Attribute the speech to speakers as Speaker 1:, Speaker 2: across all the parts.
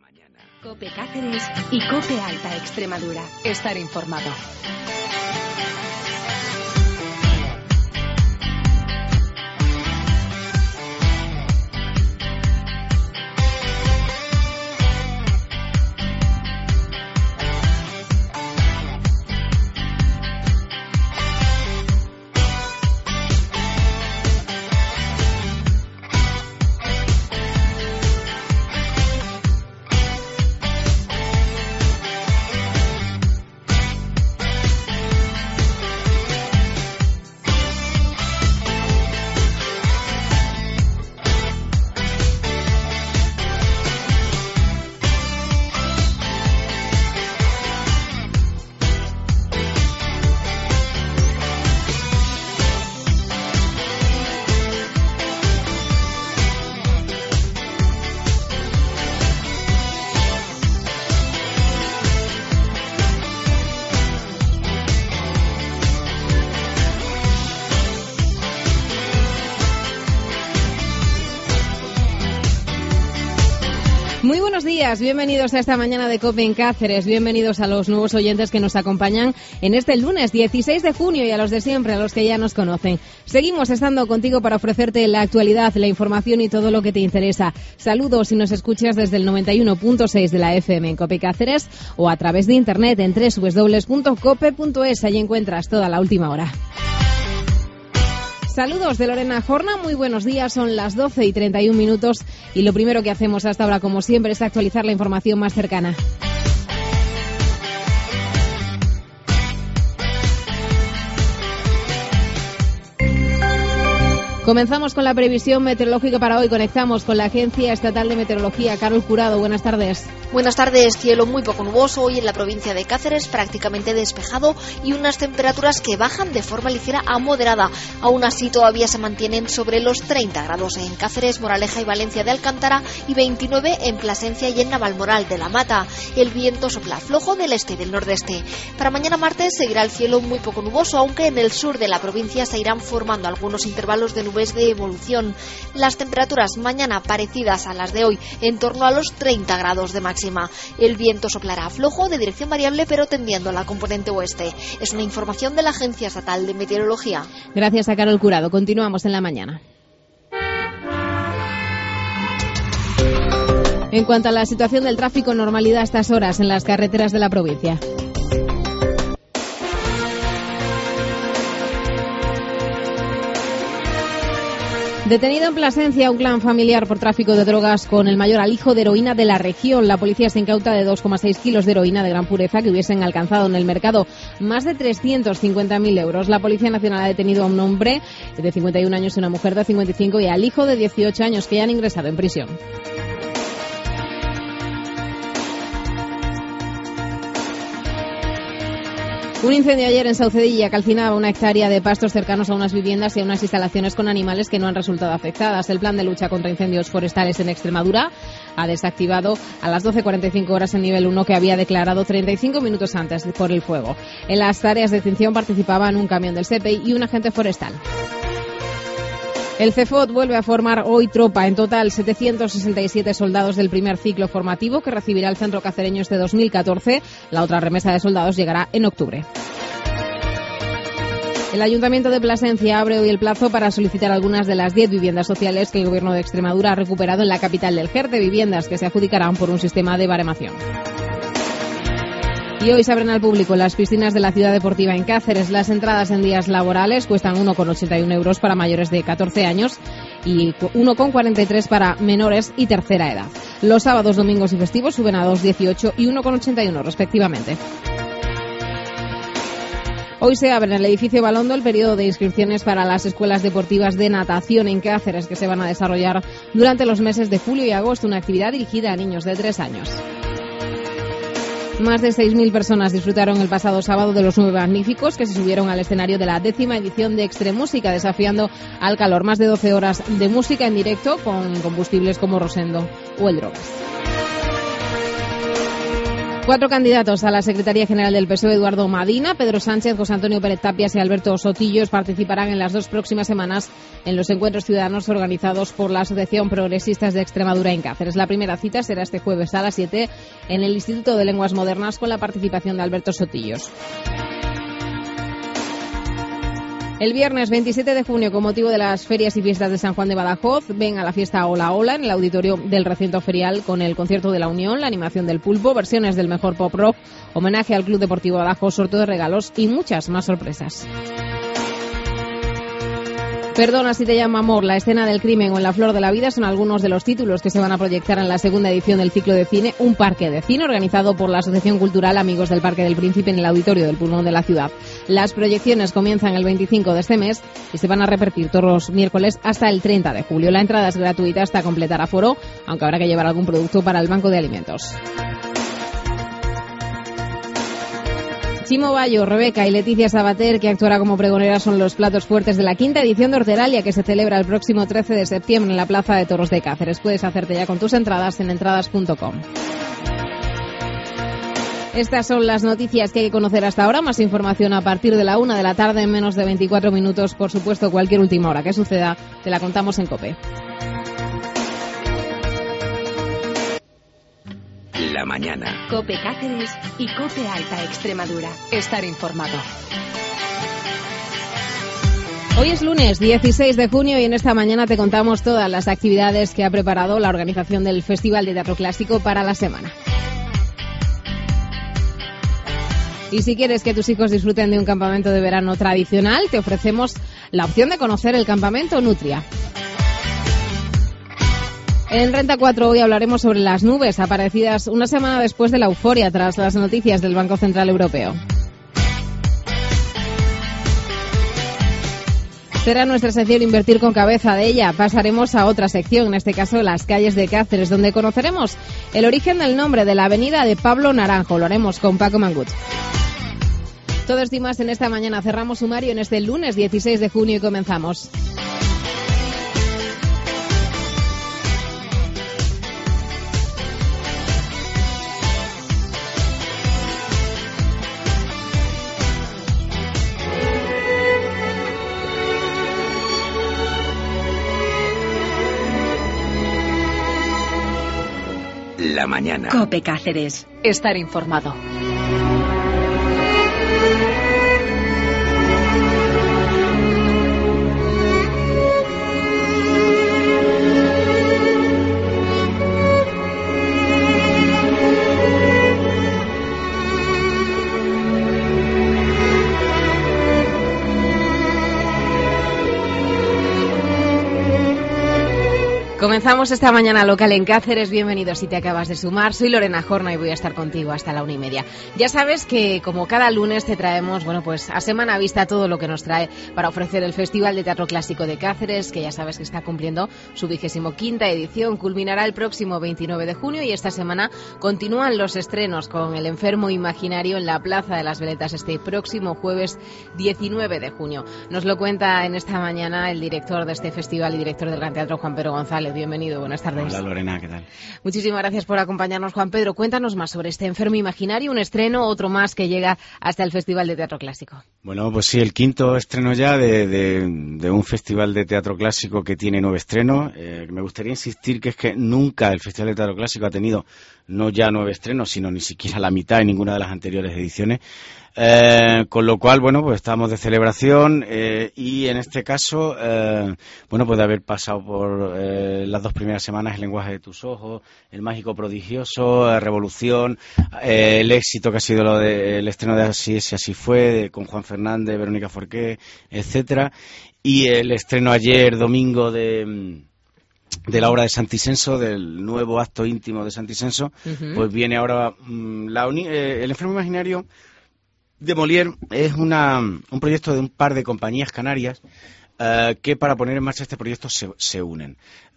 Speaker 1: mañana.
Speaker 2: COPE Cáceres y COPE Alta Extremadura. Estar informado.
Speaker 3: Muy buenos días, bienvenidos a esta mañana de COPE en Cáceres, bienvenidos a los nuevos oyentes que nos acompañan en este lunes 16 de junio y a los de siempre, a los que ya nos conocen. Seguimos estando contigo para ofrecerte la actualidad, la información y todo lo que te interesa. Saludos si nos escuchas desde el 91.6 de la FM en COPE Cáceres o a través de internet en www.cope.es, allí encuentras toda la última hora. Saludos de Lorena Jorna, muy buenos días, son las 12:31 y lo primero que hacemos hasta ahora, como siempre, es actualizar la información más cercana. Comenzamos con la previsión meteorológica para hoy. Conectamos con la Agencia Estatal de Meteorología. Carol Curado, buenas tardes.
Speaker 4: Buenas tardes. Cielo muy poco nuboso hoy en la provincia de Cáceres, prácticamente despejado y unas temperaturas que bajan de forma ligera a moderada. Aún así todavía se mantienen sobre los 30 grados en Cáceres, Moraleja y Valencia de Alcántara y 29 en Plasencia y en Navalmoral de la Mata. El viento sopla flojo del este y del nordeste. Para mañana martes seguirá el cielo muy poco nuboso, aunque en el sur de la provincia se irán formando algunos intervalos de nubes de evolución. Las temperaturas mañana parecidas a las de hoy, en torno a los 30 grados de máxima. El viento soplará flojo de dirección variable pero tendiendo a la componente oeste. Es una información de la Agencia Estatal de Meteorología.
Speaker 3: Gracias a Carol Curado. Continuamos en la mañana. En cuanto a la situación del tráfico, normalidad a estas horas en las carreteras de la provincia. Detenido en Plasencia un clan familiar por tráfico de drogas con el mayor alijo de heroína de la región. La policía se incauta de 2,6 kilos de heroína de gran pureza que hubiesen alcanzado en el mercado más de 350.000 euros. La Policía Nacional ha detenido a un hombre de 51 años y una mujer de 55 y al hijo de 18 años que ya han ingresado en prisión. Un incendio ayer en Saucedilla calcinaba una hectárea de pastos cercanos a unas viviendas y a unas instalaciones con animales que no han resultado afectadas. El plan de lucha contra incendios forestales en Extremadura ha desactivado a las 12:45 horas el nivel 1 que había declarado 35 minutos antes por el fuego. En las tareas de extinción participaban un camión del SEPEI y un agente forestal. El CEFOT vuelve a formar hoy tropa, en total 767 soldados del primer ciclo formativo que recibirá el centro cacereño este 2014. La otra remesa de soldados llegará en octubre. El Ayuntamiento de Plasencia abre hoy el plazo para solicitar algunas de las 10 viviendas sociales que el Gobierno de Extremadura ha recuperado en la capital del GER, de viviendas que se adjudicarán por un sistema de baremación. Y hoy se abren al público las piscinas de la Ciudad Deportiva en Cáceres. Las entradas en días laborales cuestan 1,81 euros para mayores de 14 años y 1,43 para menores y tercera edad. Los sábados, domingos y festivos suben a 2,18 y 1,81 respectivamente. Hoy se abre en el edificio Balondo el periodo de inscripciones para las escuelas deportivas de natación en Cáceres que se van a desarrollar durante los meses de julio y agosto, una actividad dirigida a niños de 3 años. Más de 6.000 personas disfrutaron el pasado sábado de los 9 magníficos que se subieron al escenario de la 10ª edición de Extremúsica, desafiando al calor. Más de 12 horas de música en directo con combustibles como Rosendo o el Drogas. 4 candidatos a la Secretaría General del PSOE, Eduardo Madina, Pedro Sánchez, José Antonio Pérez Tapias y Alberto Sotillos, participarán en las 2 próximas semanas en los encuentros ciudadanos organizados por la Asociación Progresistas de Extremadura en Cáceres. La primera cita será este jueves a las 7 en el Instituto de Lenguas Modernas con la participación de Alberto Sotillos. El viernes 27 de junio, con motivo de las ferias y fiestas de San Juan de Badajoz, ven a la fiesta Hola Hola en el auditorio del recinto ferial con el concierto de la Unión, la animación del Pulpo, versiones del mejor pop rock, homenaje al Club Deportivo Badajoz, sorteo de regalos y muchas más sorpresas. Perdona si te llama amor, La escena del crimen o En la flor de la vida son algunos de los títulos que se van a proyectar en la segunda edición del ciclo de cine Un parque de cine, organizado por la Asociación Cultural Amigos del Parque del Príncipe en el auditorio del Pulmón de la ciudad. Las proyecciones comienzan el 25 de este mes y se van a repetir todos los miércoles hasta el 30 de julio. La entrada es gratuita hasta completar aforo, aunque habrá que llevar algún producto para el banco de alimentos. Chimo Bayo, Rebeca y Leticia Sabater, que actuará como pregonera, son los platos fuertes de la quinta edición de Horteralia, que se celebra el próximo 13 de septiembre en la Plaza de Toros de Cáceres. Puedes hacerte ya con tus entradas en entradas.com. Estas son las noticias que hay que conocer hasta ahora. Más información a partir de la 1 de la tarde, en menos de 24 minutos. Por supuesto, cualquier última hora que suceda, te la contamos en COPE.
Speaker 1: La mañana.
Speaker 2: COPE Cáceres y COPE Alta Extremadura. Estar informado.
Speaker 3: Hoy es lunes 16 de junio y en esta mañana te contamos todas las actividades que ha preparado la organización del Festival de Teatro Clásico para la semana. Y si quieres que tus hijos disfruten de un campamento de verano tradicional, te ofrecemos la opción de conocer el campamento Nutria. En Renta 4 hoy hablaremos sobre las nubes aparecidas una semana después de la euforia tras las noticias del Banco Central Europeo. Será nuestra sección Invertir con Cabeza. De ella pasaremos a otra sección, en este caso las calles de Cáceres, donde conoceremos el origen del nombre de la avenida de Pablo Naranjo. Lo haremos con Paco Mangut. Todo esto y más en esta mañana. Cerramos sumario en este lunes 16 de junio y comenzamos.
Speaker 1: La mañana.
Speaker 2: COPE Cáceres. Estar informado.
Speaker 3: Comenzamos esta mañana local en Cáceres. Bienvenidos si te acabas de sumar. Soy Lorena Jorna y voy a estar contigo hasta la 1:30. Ya sabes que como cada lunes te traemos, pues a semana vista todo lo que nos trae para ofrecer el Festival de Teatro Clásico de Cáceres, que ya sabes que está cumpliendo su 25ª edición. Culminará el próximo 29 de junio y esta semana continúan los estrenos con El enfermo imaginario en la Plaza de las Veletas este próximo jueves 19 de junio. Nos lo cuenta en esta mañana el director de este festival y director del Gran Teatro, Juan Pedro González. Bienvenido, buenas tardes.
Speaker 5: Hola Lorena, ¿qué tal?
Speaker 3: Muchísimas gracias por acompañarnos, Juan Pedro. Cuéntanos más sobre este enfermo imaginario, un estreno, otro más que llega hasta el Festival de Teatro Clásico.
Speaker 5: Bueno, pues sí, el quinto estreno ya de un Festival de Teatro Clásico que tiene 9 estrenos. Me gustaría insistir que es que nunca el Festival de Teatro Clásico ha tenido no ya 9 estrenos, sino ni siquiera la mitad en ninguna de las anteriores ediciones. Con lo cual, pues estamos de celebración y en este caso, pues de haber pasado por las 2 primeras semanas El lenguaje de tus ojos, El mágico prodigioso, Revolución, el éxito que ha sido el estreno de Así es y así fue, con Juan Fernández, Verónica Forqué, etcétera, y el estreno ayer domingo de la obra de Santisenso, del nuevo acto íntimo de Santisenso. Pues viene ahora El enfermo imaginario de Molière. Es un proyecto de un par de compañías canarias que para poner en marcha este proyecto se unen.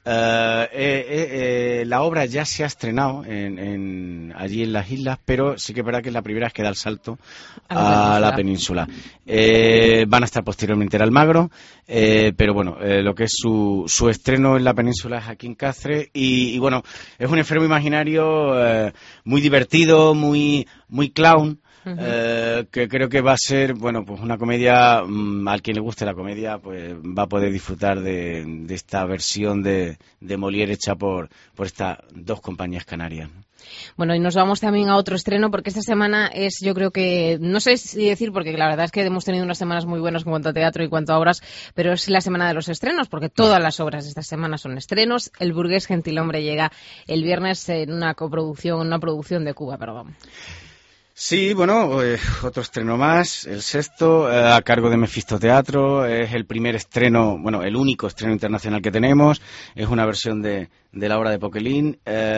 Speaker 5: La obra ya se ha estrenado allí en las islas, pero sí que es verdad que es la primera vez que da el salto a la península. Van a estar posteriormente en Almagro, pero bueno, lo que es su estreno en la península es aquí en Cáceres y bueno, es un enfermo imaginario muy divertido, muy clown. Que creo que va a ser, bueno, pues una comedia, al quien le guste la comedia, pues va a poder disfrutar de esta versión de Molière hecha por estas dos compañías canarias.
Speaker 3: Bueno, y nos vamos también a otro estreno, porque esta semana es, yo creo que, no sé si decir, porque la verdad es que hemos tenido unas semanas muy buenas en cuanto a teatro y cuanto a obras, pero es la semana de los estrenos, porque todas las obras de esta semana son estrenos. El burgués gentilhombre llega el viernes en una producción de Cuba, perdón.
Speaker 5: Sí, bueno, otro estreno más, el sexto, a cargo de Mefisto Teatro. Es el primer estreno, bueno, el único estreno internacional que tenemos. Es una versión de la obra de Poquelin.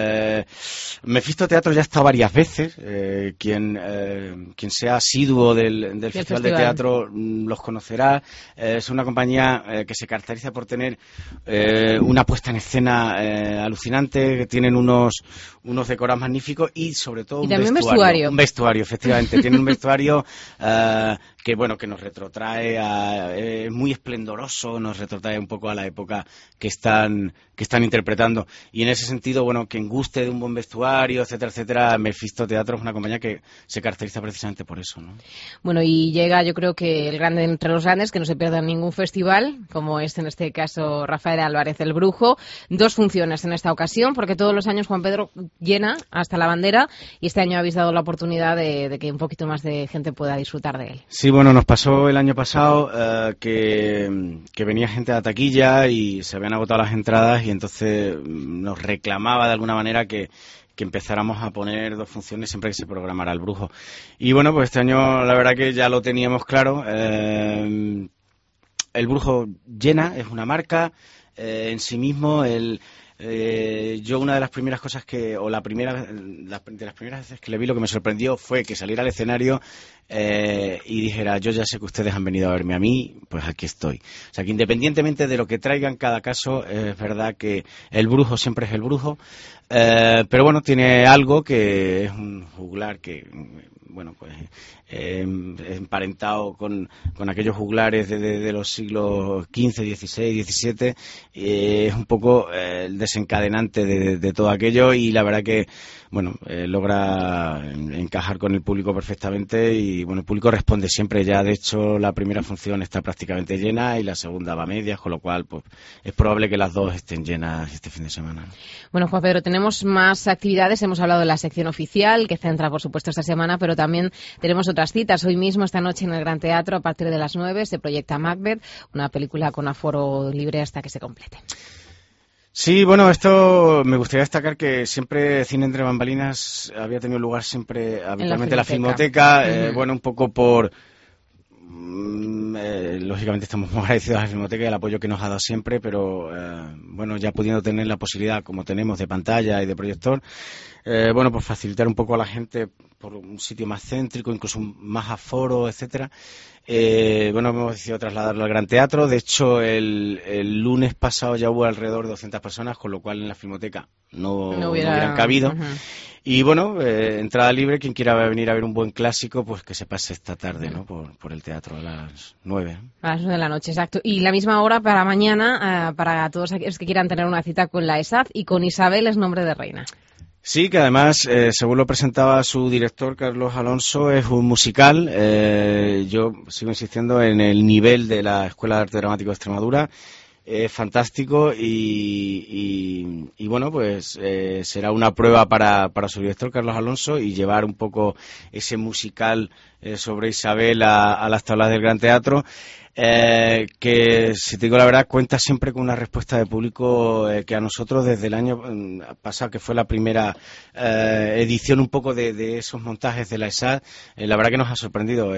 Speaker 5: Mefisto Teatro ya ha estado varias veces. Quien sea asiduo del Festival de Teatro los conocerá. Es una compañía que se caracteriza por tener una puesta en escena alucinante, que tienen unos decorados magníficos y sobre todo un vestuario, efectivamente. Tiene un vestuario que bueno, que nos retrotrae muy esplendoroso, nos retrotrae un poco a la época que están interpretando. Y en ese sentido, bueno, quien guste de un buen vestuario, etcétera, etcétera, Mefisto Teatro es una compañía que se caracteriza precisamente por eso, ¿no?
Speaker 3: Bueno, y llega, yo creo que el grande entre los grandes, que no se pierda ningún festival, como es en este caso Rafael Álvarez el Brujo. 2 funciones en esta ocasión, porque todos los años Juan Pedro llena hasta la bandera, y este año habéis dado la oportunidad de que un poquito más de gente pueda disfrutar de él.
Speaker 5: Sí, bueno, nos pasó el año pasado que venía gente a la taquilla y se habían agotado las entradas y entonces nos reclamaba de alguna manera que empezáramos a poner 2 funciones siempre que se programara el Brujo. Y bueno, pues este año la verdad que ya lo teníamos claro. El Brujo llena, es una marca en sí mismo. Yo una de las primeras cosas de las primeras veces que le vi, lo que me sorprendió fue que saliera al escenario y dijera: yo ya sé que ustedes han venido a verme a mí, pues aquí estoy. O sea, que independientemente de lo que traiga en cada caso, es verdad que el Brujo siempre es el Brujo, pero bueno, tiene algo que es un juglar que, bueno, pues emparentado con aquellos juglares de los siglos XV, XVI, XVII, es un poco el desencadenante de todo aquello, y la verdad que, bueno, logra encajar con el público perfectamente, y bueno, el público responde siempre. Ya de hecho la primera función está prácticamente llena y la segunda va a medias, con lo cual pues es probable que las 2 estén llenas este fin de semana.
Speaker 3: Bueno, Juan Pedro, tenemos más actividades. Hemos hablado de la sección oficial, que centra por supuesto esta semana, pero también tenemos otras citas. Hoy mismo, esta noche, en el Gran Teatro, a partir de las 9, se proyecta Macbeth, una película con aforo libre hasta que se complete.
Speaker 5: Sí, bueno, esto me gustaría destacar que siempre Cine entre bambalinas había tenido lugar siempre habitualmente en la Filmoteca. Bueno, un poco por... lógicamente estamos muy agradecidos a la Filmoteca y el apoyo que nos ha dado siempre, pero bueno, ya pudiendo tener la posibilidad, como tenemos, de pantalla y de proyector, bueno, pues facilitar un poco a la gente por un sitio más céntrico, incluso más aforo, etcétera. Bueno, hemos decidido trasladarlo al Gran Teatro. De hecho, el lunes pasado ya hubo alrededor de 200 personas, con lo cual en la Filmoteca no hubieran cabido. Y bueno, entrada libre, quien quiera venir a ver un buen clásico, pues que se pase esta tarde, ¿no? Por el teatro a las 9.
Speaker 3: A las 9 de la noche, exacto. Y la misma hora para mañana, para todos aquellos que quieran tener una cita con la ESAD y con Isabel es Nombre de Reina.
Speaker 5: Sí, que además, según lo presentaba su director, Carlos Alonso, es un musical. Yo sigo insistiendo en el nivel de la Escuela de Arte Dramático de Extremadura. Es fantástico y bueno, pues será una prueba para su director, Carlos Alonso, y llevar un poco ese musical sobre Isabel a las tablas del Gran Teatro. Que, si te digo la verdad, cuenta siempre con una respuesta de público que a nosotros desde el año pasado, que fue la primera edición un poco de esos montajes de la ESAD, la verdad que nos ha sorprendido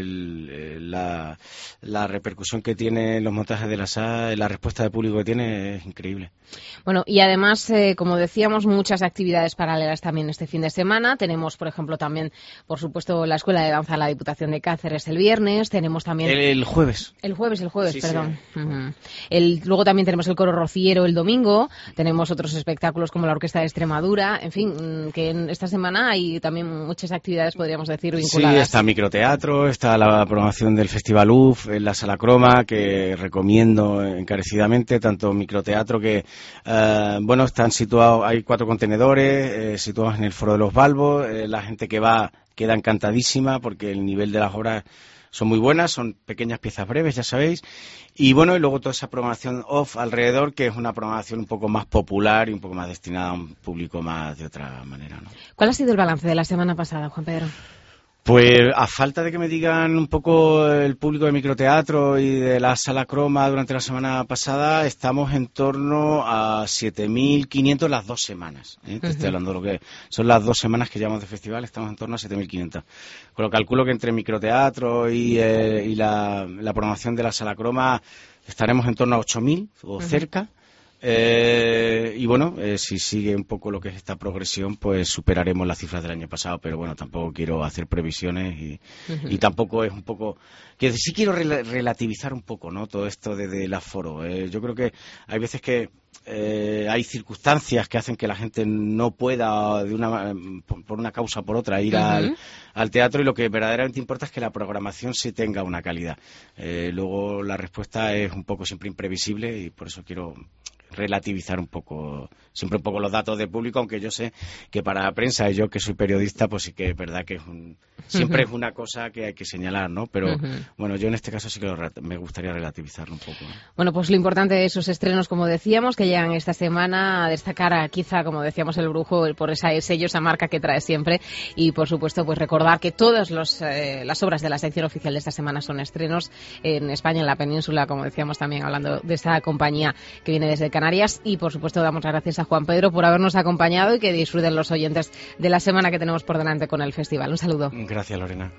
Speaker 5: la repercusión que tienen los montajes de la ESAD, la respuesta de público que tiene es increíble. Bueno,
Speaker 3: y además, como decíamos, muchas actividades paralelas también este fin de semana. Tenemos, por ejemplo, también, por supuesto, la Escuela de Danza está la Diputación de Cáceres el viernes, tenemos también...
Speaker 5: El jueves.
Speaker 3: El jueves,
Speaker 5: Sí,
Speaker 3: perdón.
Speaker 5: sí.
Speaker 3: Luego también tenemos el coro rociero el domingo, tenemos otros espectáculos como la Orquesta de Extremadura, en fin, que en esta semana hay también muchas actividades, podríamos decir, vinculadas.
Speaker 5: Sí, está microteatro, está la programación del Festival UF en la Sala Croma, que recomiendo encarecidamente, tanto microteatro que, están situados, hay 4 contenedores situados en el Foro de los Balbos, la gente que va queda encantadísima porque el nivel de las obras son muy buenas, son pequeñas piezas breves, ya sabéis, y luego toda esa programación off alrededor, que es una programación un poco más popular y un poco más destinada a un público más de otra manera, ¿no?
Speaker 3: ¿Cuál ha sido el balance de la semana pasada, Juan Pedro?
Speaker 5: Pues a falta de que me digan un poco el público de microteatro y de la Sala Croma durante la semana pasada, estamos en torno a 7.500 las 2 semanas. Te estoy hablando de lo que son las 2 semanas que llevamos de festival, estamos en torno a 7.500. Con lo que calculo que entre microteatro y la programación de la Sala Croma estaremos en torno a 8.000 o cerca. Si sigue un poco lo que es esta progresión, pues superaremos las cifras del año pasado, pero tampoco quiero hacer previsiones y tampoco es un poco... que sí quiero relativizar un poco, ¿no?, todo esto del aforo. Yo creo que hay veces que hay circunstancias que hacen que la gente no pueda, por una causa o por otra, ir al teatro, y lo que verdaderamente importa es que la programación sí tenga una calidad. Luego la respuesta es un poco siempre imprevisible y por eso quiero relativizar siempre un poco los datos de público, aunque yo sé que para la prensa, y yo que soy periodista, pues sí que es verdad que siempre es una cosa que hay que señalar, ¿no? Pero yo en este caso sí que me gustaría relativizarlo un poco, ¿no?
Speaker 3: Bueno, pues lo importante de esos estrenos, como decíamos, que llegan esta semana, a destacar quizá, como decíamos, el Brujo por ese sello, esa marca que trae siempre, y por supuesto pues recordar que todas las obras de la sección oficial de esta semana son estrenos en España, en la península, como decíamos también, hablando de esta compañía que viene desde Canarias. Y por supuesto damos las gracias a Juan Pedro por habernos acompañado y que disfruten los oyentes de la semana que tenemos por delante con el festival. Un saludo.
Speaker 5: Gracias, Lorena.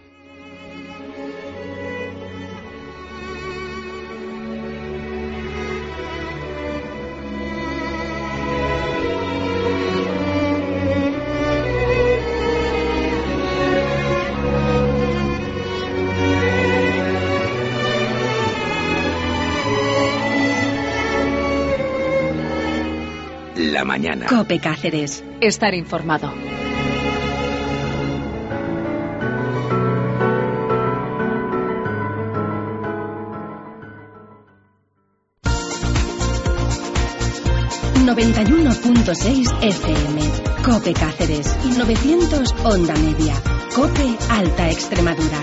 Speaker 1: La mañana.
Speaker 2: COPE Cáceres. Estar informado. ...91.6 FM... COPE Cáceres... ...y 900 Onda Media... COPE Alta Extremadura.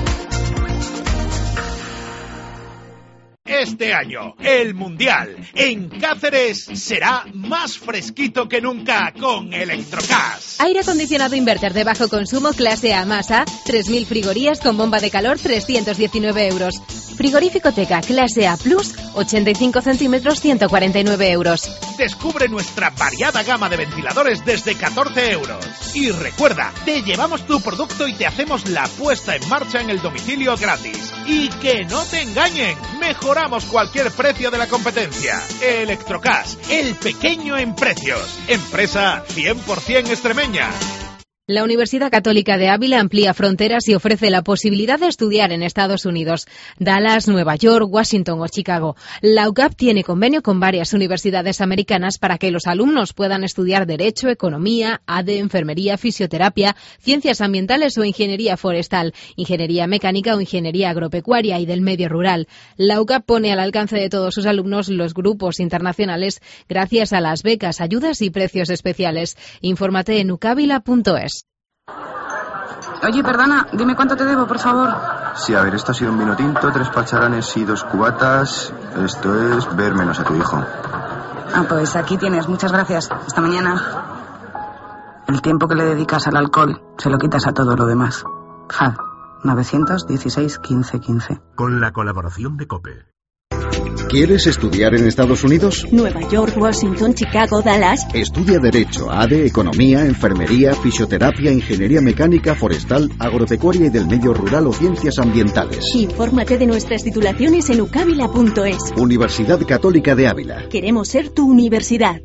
Speaker 6: Este año, el Mundial en Cáceres será más fresquito que nunca con Electrocas.
Speaker 2: Aire acondicionado inverter de bajo consumo clase A masa, 3.000 frigorías con bomba de calor, 319 euros. Frigorífico Teca clase A Plus, 85 centímetros, 149 euros.
Speaker 6: Descubre nuestra variada gama de ventiladores desde 14 euros. Y recuerda, te llevamos tu producto y te hacemos la puesta en marcha en el domicilio gratis. Y que no te engañen, mejoramos cualquier precio de la competencia. Electrocas, el pequeño en precios. Empresa 100% extremeña.
Speaker 3: La Universidad Católica de Ávila amplía fronteras y ofrece la posibilidad de estudiar en Estados Unidos, Dallas, Nueva York, Washington o Chicago. La UCAP tiene convenio con varias universidades americanas para que los alumnos puedan estudiar Derecho, Economía, ADE, Enfermería, Fisioterapia, Ciencias Ambientales o Ingeniería Forestal, Ingeniería Mecánica o Ingeniería Agropecuaria y del Medio Rural. La UCAP pone al alcance de todos sus alumnos los grupos internacionales gracias a las becas, ayudas y precios especiales. Infórmate en ucavila.es.
Speaker 7: Oye, perdona, dime cuánto te debo, por favor.
Speaker 8: Sí, a ver, esto ha sido un vino tinto, 3 pacharanes y 2 cubatas. Esto es ver menos a tu hijo.
Speaker 7: Ah, pues aquí tienes, muchas gracias. Hasta mañana. El tiempo que le dedicas al alcohol se lo quitas a todo lo demás. FAD 916 15 15.
Speaker 9: Con la colaboración de COPE.
Speaker 10: ¿Quieres estudiar en Estados Unidos?
Speaker 2: Nueva York, Washington, Chicago, Dallas.
Speaker 10: Estudia Derecho, ADE, Economía, Enfermería, Fisioterapia, Ingeniería Mecánica, Forestal, Agropecuaria y del Medio Rural o Ciencias Ambientales.
Speaker 2: Infórmate de nuestras titulaciones en ucavila.es.
Speaker 10: Universidad Católica de Ávila.
Speaker 2: Queremos ser tu universidad.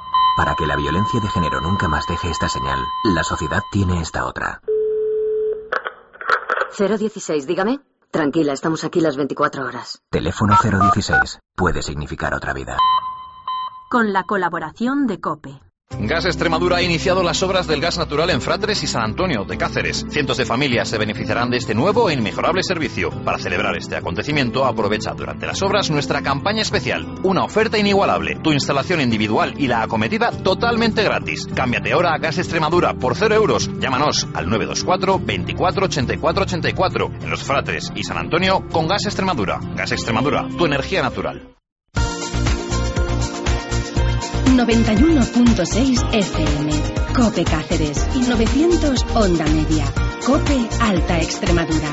Speaker 11: Para que la violencia de género nunca más deje esta señal, la sociedad tiene esta otra. 016, dígame. Tranquila, estamos aquí las 24 horas.
Speaker 12: Teléfono 016. Puede significar otra vida.
Speaker 13: Con la colaboración de COPE.
Speaker 14: Gas Extremadura ha iniciado las obras del gas natural en Fratres y San Antonio de Cáceres. Cientos de familias se beneficiarán de este nuevo e inmejorable servicio. Para celebrar este acontecimiento, aprovecha durante las obras nuestra campaña especial. Una oferta inigualable, tu instalación individual y la acometida totalmente gratis. Cámbiate ahora a Gas Extremadura por 0 euros. Llámanos al 924 24 84 84 en los Fratres y San Antonio con Gas Extremadura. Gas Extremadura, tu energía natural.
Speaker 15: 91.6 FM, COPE Cáceres y 900 Onda Media, COPE Alta Extremadura.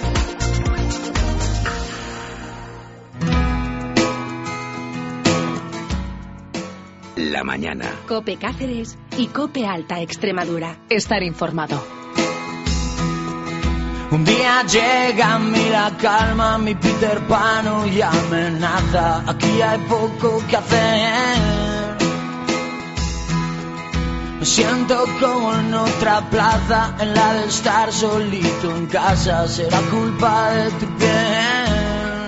Speaker 1: La mañana.
Speaker 15: COPE Cáceres y COPE Alta Extremadura. Estar informado.
Speaker 16: Un día llega a mí la calma, mi Peter Pan y amenaza. Aquí hay poco que hacer. Me siento como en otra plaza, en la de estar solito en casa. Será culpa de tu piel.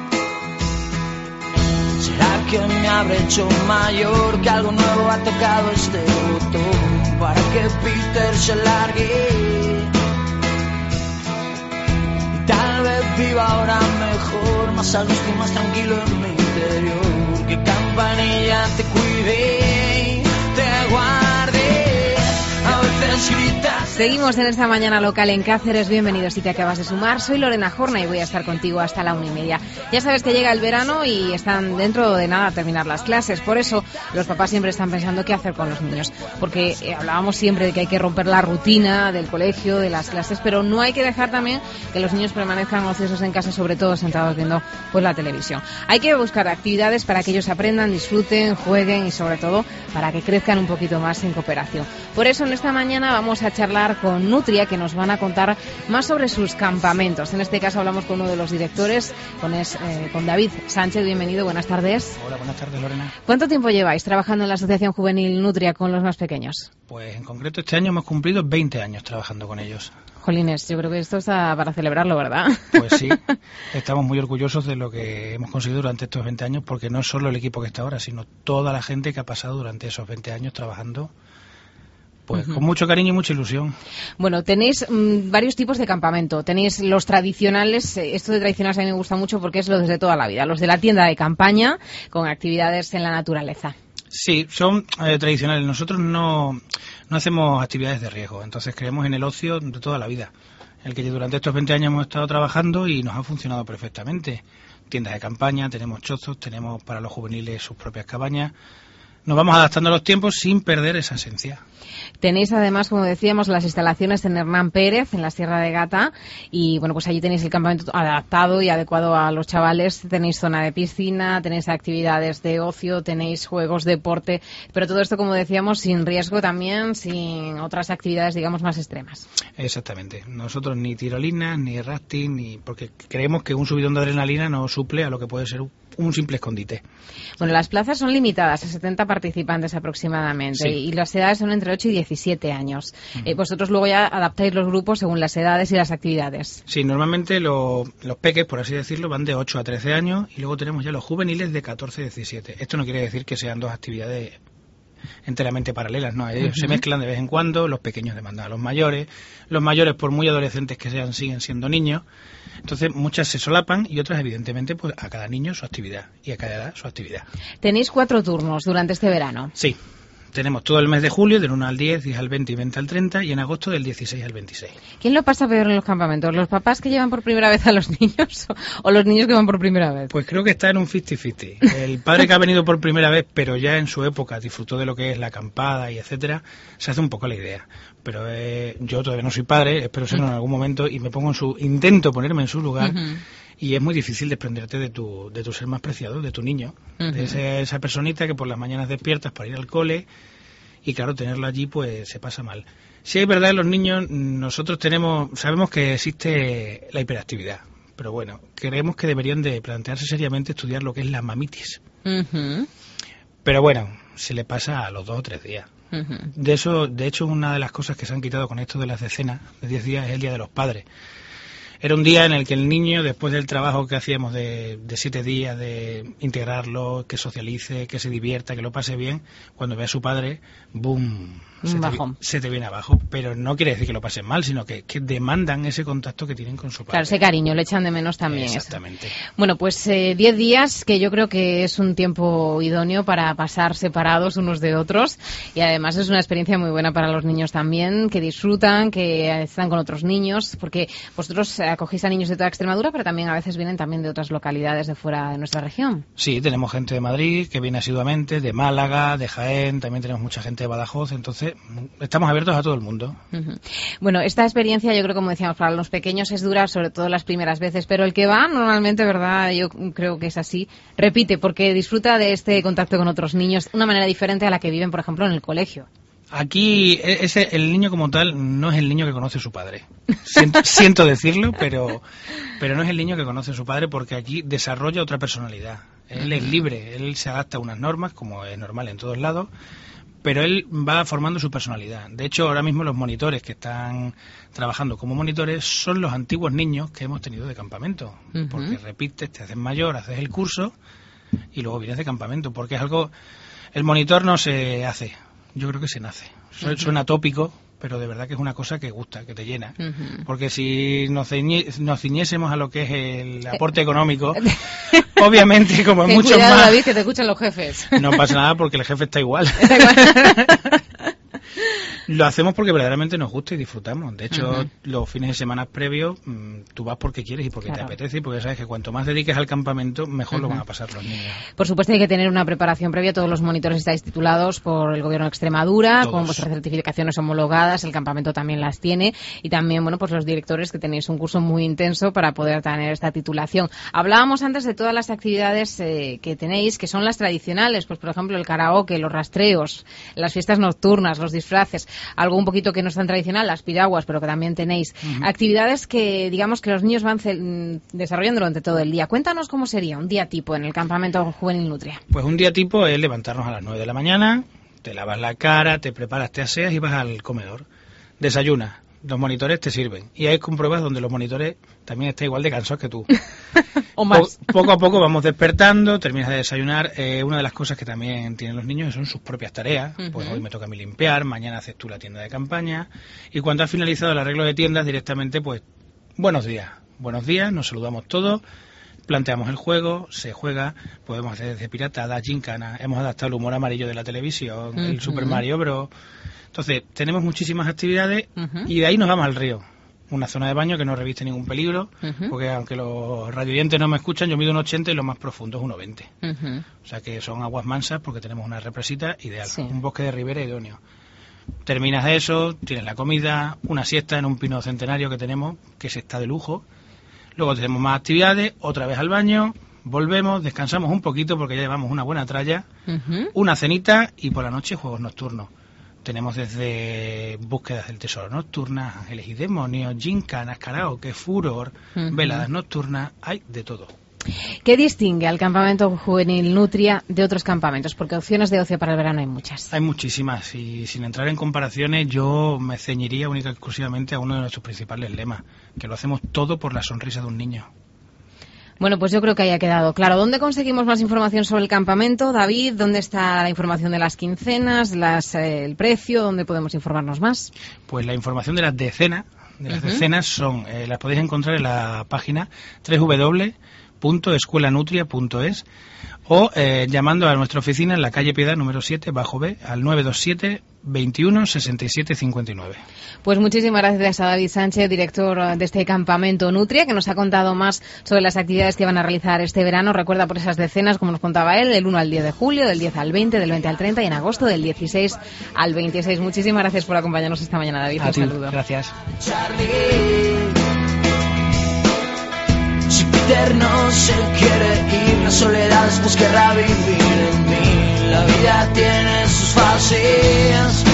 Speaker 16: ¿Será que me habré hecho mayor? Que algo nuevo ha tocado este botón para que Peter se largue. Y tal vez viva ahora mejor, más a gusto y más tranquilo en mi interior. Que Campanilla te cuide, te guarde.
Speaker 3: Seguimos en esta mañana local en Cáceres. Bienvenidos si te acabas de sumar. Soy Lorena Jorna y voy a estar contigo hasta la 1:30. Ya sabes que llega el verano y están dentro de nada a terminar las clases. Por eso los papás siempre están pensando qué hacer con los niños. Porque hablábamos siempre de que hay que romper la rutina del colegio, de las clases, pero no hay que dejar también que los niños permanezcan ociosos en casa, sobre todo sentados viendo pues la televisión. Hay que buscar actividades para que ellos aprendan, disfruten, jueguen y sobre todo para que crezcan un poquito más en cooperación. Por eso en esta mañana vamos a charlar con Nutria, que nos van a contar más sobre sus campamentos. En este caso hablamos con uno de los directores, con David Sánchez. Bienvenido, buenas tardes.
Speaker 17: Hola, buenas tardes, Lorena.
Speaker 3: ¿Cuánto tiempo lleváis trabajando en la Asociación Juvenil Nutria con los más pequeños?
Speaker 17: Pues en concreto este año hemos cumplido 20 años trabajando con ellos.
Speaker 3: Jolines, yo creo que esto está para celebrarlo, ¿verdad?
Speaker 17: Pues sí, estamos muy orgullosos de lo que hemos conseguido durante estos 20 años, porque no es solo el equipo que está ahora, sino toda la gente que ha pasado durante esos 20 años trabajando. Pues con mucho cariño y mucha ilusión.
Speaker 3: Bueno, tenéis varios tipos de campamento. Tenéis los tradicionales, esto de tradicionales a mí me gusta mucho porque es lo desde toda la vida, los de la tienda de campaña con actividades en la naturaleza.
Speaker 17: Sí, son tradicionales. Nosotros no hacemos actividades de riesgo, entonces creemos en el ocio de toda la vida, el que durante estos 20 años hemos estado trabajando y nos ha funcionado perfectamente. Tiendas de campaña, tenemos chozos, tenemos para los juveniles sus propias cabañas. Nos vamos adaptando a los tiempos sin perder esa esencia.
Speaker 3: Tenéis además, como decíamos, las instalaciones en Hernán Pérez, en la Sierra de Gata, y bueno, pues allí tenéis el campamento adaptado y adecuado a los chavales. Tenéis zona de piscina, tenéis actividades de ocio, tenéis juegos, deporte, pero todo esto, como decíamos, sin riesgo también, sin otras actividades, digamos, más extremas.
Speaker 17: Exactamente. Nosotros ni tirolinas, ni rafting, porque creemos que un subidón de adrenalina no suple a lo que puede ser un simple escondite.
Speaker 3: Bueno, las plazas son limitadas a 70 participantes aproximadamente, sí. Y las edades son entre 8 y 17 años. Vosotros luego ya adaptáis los grupos según las edades y las actividades.
Speaker 17: Sí, normalmente los peques, por así decirlo, van de 8 a 13 años y luego tenemos ya los juveniles de 14 a 17. Esto no quiere decir que sean dos actividades enteramente paralelas, no, ellos se mezclan de vez en cuando, los pequeños demandan a los mayores por muy adolescentes que sean siguen siendo niños, entonces muchas se solapan y otras evidentemente pues a cada niño su actividad y a cada edad su actividad.
Speaker 3: ¿Tenéis 4 turnos durante este verano?
Speaker 17: Sí. Tenemos todo el mes de julio, del 1 al 10, 10 al 20 y 20 al 30, y en agosto del 16 al 26.
Speaker 3: ¿Quién lo pasa peor en los campamentos? ¿Los papás que llevan por primera vez a los niños o los niños que van por primera vez?
Speaker 17: Pues creo que está en un 50-50. El padre que ha venido por primera vez, pero ya en su época disfrutó de lo que es la acampada y etcétera, se hace un poco la idea. Pero yo todavía no soy padre, espero serlo en algún momento, y intento ponerme en su lugar. Y es muy difícil desprenderte de tu ser más preciado, de tu niño, de esa personita que por las mañanas despiertas para ir al cole, y claro, tenerlo allí pues se pasa mal. Si es verdad, los niños, nosotros sabemos que existe la hiperactividad, pero bueno, creemos que deberían de plantearse seriamente estudiar lo que es la mamitis. Pero bueno, se le pasa a los 2 o 3 días. De hecho, una de las cosas que se han quitado con esto de las decenas de 10 días es el Día de los Padres. Era un día en el que el niño, después del trabajo que hacíamos de 7 días, de integrarlo, que socialice, que se divierta, que lo pase bien, cuando ve a su padre, ¡boom!, se te viene abajo. Pero no quiere decir que lo pasen mal, sino que demandan ese contacto que tienen con su padre.
Speaker 3: Claro, ese cariño, lo echan de menos también.
Speaker 17: Exactamente.
Speaker 3: Eso. Bueno, pues 10 días, que yo creo que es un tiempo idóneo para pasar separados unos de otros, y además es una experiencia muy buena para los niños también, que disfrutan, que están con otros niños, porque vosotros acogéis a niños de toda Extremadura, pero también a veces vienen también de otras localidades de fuera de nuestra región.
Speaker 17: Sí, tenemos gente de Madrid que viene asiduamente, de Málaga, de Jaén, también tenemos mucha gente de Badajoz, entonces estamos abiertos a todo el mundo.
Speaker 3: Uh-huh. Bueno, esta experiencia yo creo, como decíamos, para los pequeños es dura, sobre todo las primeras veces, pero el que va normalmente, ¿verdad? Yo creo que es así, repite, porque disfruta de este contacto con otros niños de una manera diferente a la que viven, por ejemplo, en el colegio.
Speaker 17: Aquí el niño como tal no es el niño que conoce a su padre. Siento decirlo, pero no es el niño que conoce a su padre, porque aquí desarrolla otra personalidad. Él es libre, él se adapta a unas normas, como es normal en todos lados, pero él va formando su personalidad. De hecho, ahora mismo los monitores que están trabajando como monitores son los antiguos niños que hemos tenido de campamento. Uh-huh. Porque repites, te haces mayor, haces el curso y luego vienes de campamento. Porque es algo... El monitor no se hace, yo creo que se nace. Suena tópico, pero de verdad que es una cosa que gusta, que te llena. Uh-huh. Porque si nos ciñésemos a lo que es el aporte económico, obviamente, como en muchos
Speaker 3: cuidado,
Speaker 17: más...
Speaker 3: David, que te escuchan los jefes.
Speaker 17: No pasa nada porque el jefe está igual. Lo hacemos porque verdaderamente nos gusta y disfrutamos. De hecho, uh-huh, los fines de semana previos tú vas porque quieres y porque te apetece, y porque sabes que cuanto más dediques al campamento, mejor lo van a pasar los niños.
Speaker 3: Por supuesto hay que tener una preparación previa. Todos los monitores estáis titulados por el Gobierno de Extremadura, todos, con vuestras certificaciones homologadas. El campamento también las tiene, y también, bueno, pues los directores, que tenéis un curso muy intenso para poder tener esta titulación. Hablábamos antes de todas las actividades que tenéis, que son las tradicionales, pues por ejemplo el karaoke, los rastreos, las fiestas nocturnas, los disfraces. Algo un poquito que no es tan tradicional, las piraguas, pero que también tenéis. Uh-huh. Actividades que, digamos, que los niños van desarrollando durante todo el día. Cuéntanos cómo sería un día tipo en el Campamento Juvenil Nutria.
Speaker 17: Pues un día tipo es levantarnos a las 9 de la mañana, te lavas la cara, te preparas, te aseas y vas al comedor. Desayunas. Los monitores te sirven. Y ahí compruebas donde los monitores también están igual de cansados que tú.
Speaker 3: O más.
Speaker 17: Poco a poco vamos despertando, terminas de desayunar. Una de las cosas que también tienen los niños son sus propias tareas. Uh-huh. Pues hoy me toca a mí limpiar, mañana haces tú la tienda de campaña. Y cuando has finalizado el arreglo de tiendas, directamente, pues, buenos días. Buenos días, nos saludamos todos. Planteamos el juego, se juega, podemos hacer desde piratadas, gincana, hemos adaptado el humor amarillo de la televisión, uh-huh, el Super Mario Bros. Entonces, tenemos muchísimas actividades, uh-huh, y de ahí nos vamos al río. Una zona de baño que no reviste ningún peligro, uh-huh, porque aunque los radioyentes no me escuchan, yo mido 1,80 y lo más profundo es 1,20. Uh-huh. O sea que son aguas mansas porque tenemos una represita ideal, sí, un bosque de ribera idóneo. Terminas de eso, tienes la comida, una siesta en un pino centenario que tenemos, que se está de lujo. Luego tenemos más actividades, otra vez al baño, volvemos, descansamos un poquito porque ya llevamos una buena tralla, uh-huh, una cenita y por la noche juegos nocturnos. Tenemos desde búsquedas del tesoro nocturnas, ángeles y demonios, gincanas, karaoke, furor, uh-huh, veladas nocturnas, hay de todo.
Speaker 3: ¿Qué distingue al Campamento Juvenil Nutria de otros campamentos? Porque opciones de ocio para el verano hay muchas.
Speaker 17: Hay muchísimas, y sin entrar en comparaciones, yo me ceñiría única y exclusivamente a uno de nuestros principales lemas, que lo hacemos todo por la sonrisa de un niño.
Speaker 3: Bueno, pues yo creo que haya quedado claro. ¿Dónde conseguimos más información sobre el campamento, David? ¿Dónde está la información de las quincenas, el precio? ¿Dónde podemos informarnos más?
Speaker 17: Pues la información de las decenas,
Speaker 3: Uh-huh,
Speaker 17: decenas las podéis encontrar en la página www.escuelanutria.es o llamando a nuestra oficina en la calle Piedad número 7, bajo B, al 927 21 67 59.
Speaker 3: Pues muchísimas gracias a David Sánchez, director de este Campamento Nutria, que nos ha contado más sobre las actividades que van a realizar este verano. Recuerda, por esas decenas, como nos contaba él, del 1 al 10 de julio, del 10 al 20, del 20 al 30 y en agosto del 16 al 26. Muchísimas gracias por acompañarnos esta mañana, David.
Speaker 17: Un saludo. Gracias.
Speaker 16: Si Peter no se quiere ir, la soledad después querrá vivir en mí. La vida tiene sus fases,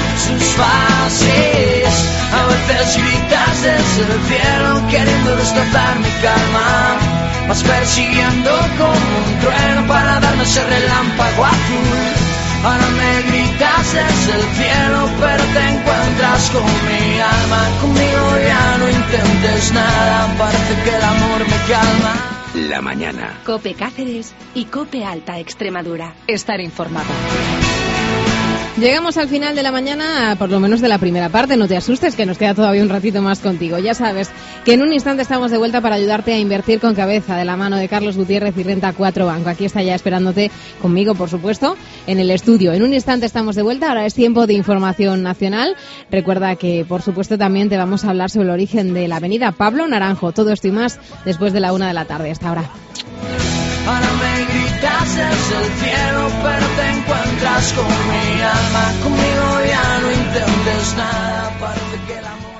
Speaker 16: a veces gritas desde el cielo queriendo destrozar mi calma. Vas persiguiendo como un trueno para darme ese relámpago azul. Ahora me gritas gritas es el cielo, pero te encuentras con mi alma. Conmigo ya no intentes nada, parece que el amor me calma.
Speaker 1: La mañana.
Speaker 13: COPE Cáceres y COPE Alta Extremadura. Estar informado.
Speaker 3: Llegamos al final de la mañana, por lo menos de la primera parte. No te asustes, que nos queda todavía un ratito más contigo. Ya sabes que en un instante estamos de vuelta para ayudarte a invertir con cabeza, de la mano de Carlos Gutiérrez y Renta 4 Banco. Aquí está ya esperándote, conmigo por supuesto, en el estudio. En un instante estamos de vuelta. Ahora es tiempo de información nacional. Recuerda que por supuesto también te vamos a hablar sobre el origen de la avenida Pablo Naranjo. Todo esto y más después de la 1 de la tarde. Hasta ahora.
Speaker 16: Ahora me gritas es el cielo, pero te encuentras con mi alma. Conmigo ya no intentes nada, parece que el amor